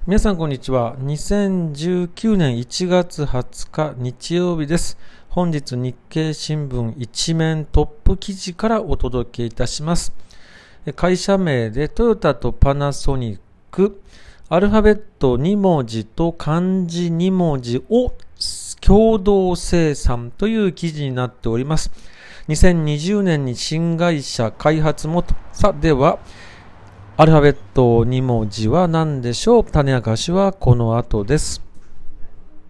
皆さんこんにちは。2019年1月20日日曜日です。本日日経新聞一面トップ記事からお届けいたします。会社名でトヨタとパナソニック、アルファベット2文字と漢字2文字を共同生産という記事になっております。2020年に新会社開発元。ではアルファベット2文字は何でしょう？種明かしはこの後です。